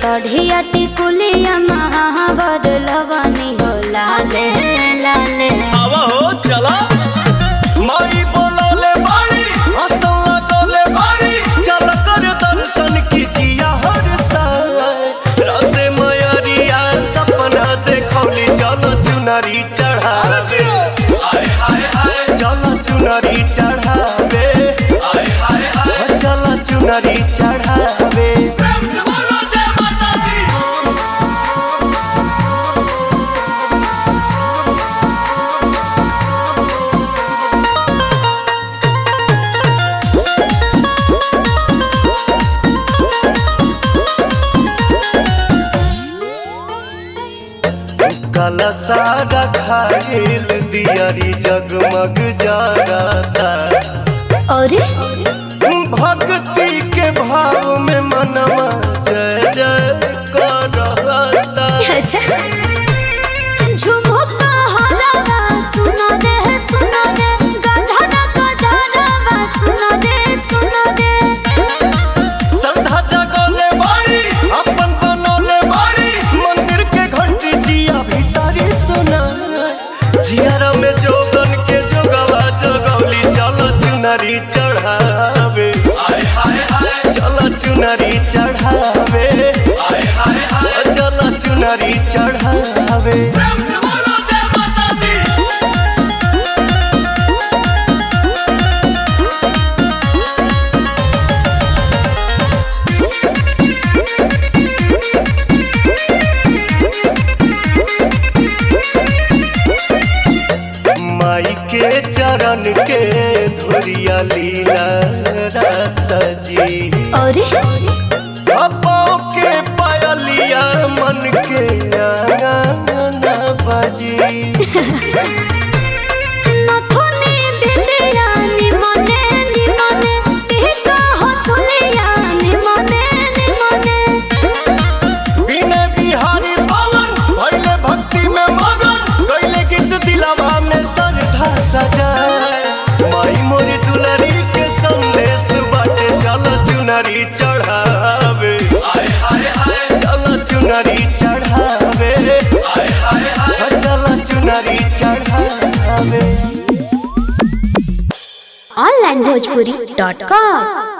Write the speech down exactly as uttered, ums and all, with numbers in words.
बढ़िया टिकुलिया महावर लवनी हो लाले लाले। आवा हो चला माई बोलोले बारी हंसला डोले बारी चल कर दर्शन कीजिया हर साल राते मयरिया सपना देखौली चलो चुनरी चढ़ावे हाय हाय हाय चलो चुनरी चढ़ावे हाय हाय हाय चलो चुनरी चढ़ावे। काला सारा खाइल दियारी जगमग जाता अरे भक्ति के भाव में मनवा जय जय करता। अच्छा झुमुका हलावा सुनो दे सुनो दे गधरा गधरा सुनो दे सुनो दे। संधा जगोले बारी अपन बनोले बारी मंदिर के घंटी जिया भीतरी सुना जियारा में जोगन के जोगवा जगौली चलो चुनरी चढ़ावे हाय हाय हाय चलो चुनरी चढ़ावे हाय हाय हाय चलो चुनरी चढ़ावे। माई के चरण के धुरिया लीला सजी अरे पाँव के पायलिया मन के आंगन बजी। नथुनी बिंदिया निमने निमने टिका हंसुलिया निमने निमने। बिने बिहारी पवन भइले भक्ति में मगन गइले गीत दिलवा में सरधा सजाए माई मोरी दुलरी के संदेश बाटे चलो चुनरी चढ़ावे हाय हाय हाय चलो चुनरी चढ़ावे हाय हाय हाय चलो चुनरी चढ़ावे। Online Bhojpuri dot com.